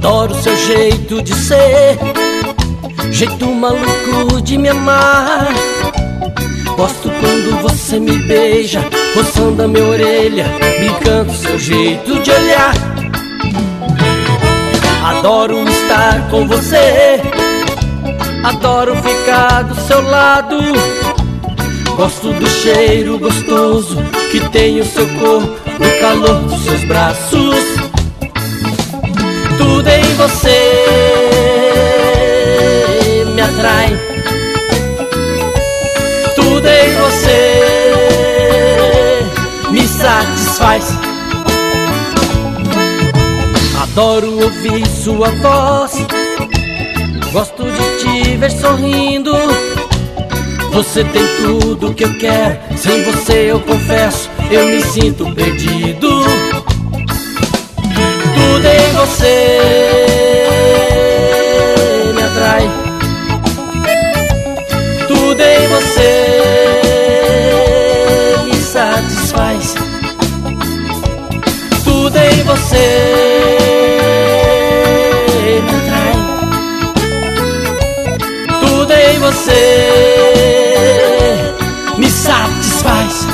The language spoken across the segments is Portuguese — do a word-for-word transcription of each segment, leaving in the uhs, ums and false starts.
Adoro seu jeito de ser, jeito maluco de me amar. Gosto quando você me beija, roçando a minha orelha, brincando seu jeito de olhar. Adoro estar com você, adoro ficar do seu lado. Gosto do cheiro gostoso que tem o seu corpo, o calor dos seus braços. Tudo em você me atrai, tudo em você me satisfaz. Adoro ouvir sua voz, gosto de te ver sorrindo. Você tem tudo que eu quero, sem você eu confesso, eu me sinto perdido. Tudo em você me atrai, tudo em você me satisfaz. Tudo em você me atrai, tudo em você me satisfaz.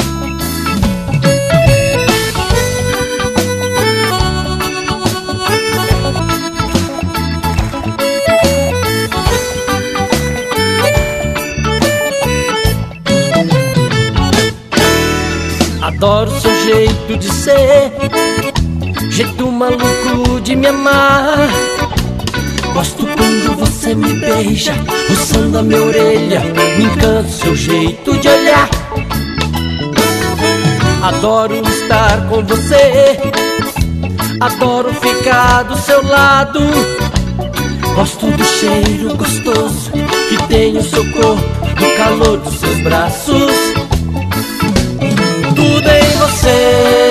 Adoro seu jeito de ser, jeito maluco de me amar. Gosto quando você me beija, roçando a minha orelha, me encanta seu jeito de olhar. Adoro estar com você, adoro ficar do seu lado. Gosto do cheiro gostoso que tem o seu corpo, do calor dos seus braços. Tudo em você